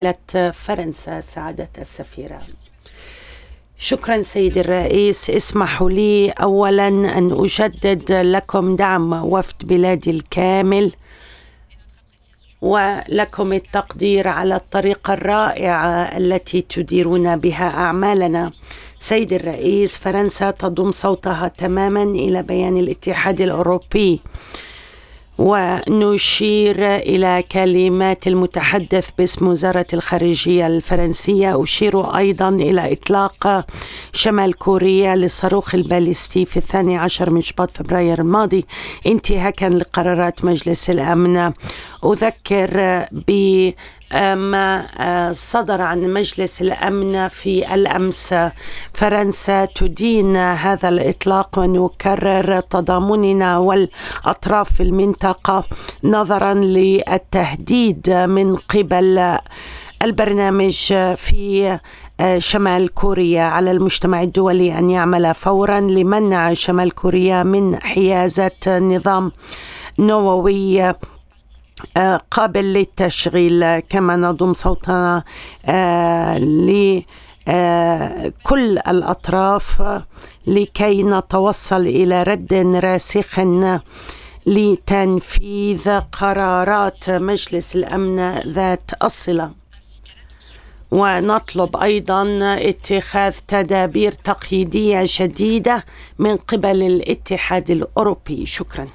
فرنسا سعادة السفيرة. شكرا سيدي الرئيس. اسمحوا لي أولا أن أجدد لكم دعم وفد بلادي الكامل ولكم التقدير على الطريقة الرائعة التي تديرون بها أعمالنا. سيدي الرئيس، فرنسا تضم صوتها تماما إلى بيان الاتحاد الأوروبي، ونشير إلى كلمات المتحدث باسم وزارة الخارجية الفرنسية. أشير أيضا إلى إطلاق شمال كوريا للصاروخ الباليستي في 12 من شباط فبراير الماضي انتهاكا لقرارات مجلس الأمن. أذكر بما صدر عن مجلس الأمن في الأمس. فرنسا تدين هذا الإطلاق ونكرر تضامننا والأطراف في المنطقة نظرا للتهديد من قبل البرنامج في شمال كوريا. على المجتمع الدولي أن يعمل فورا لمنع شمال كوريا من حيازة نظام نووي قابل للتشغيل. كما نضم صوتنا لكل الأطراف لكي نتوصل إلى رد راسخ لتنفيذ قرارات مجلس الأمن ذات الصلة، ونطلب أيضا اتخاذ تدابير تقييدية شديدة من قبل الاتحاد الأوروبي. شكرا.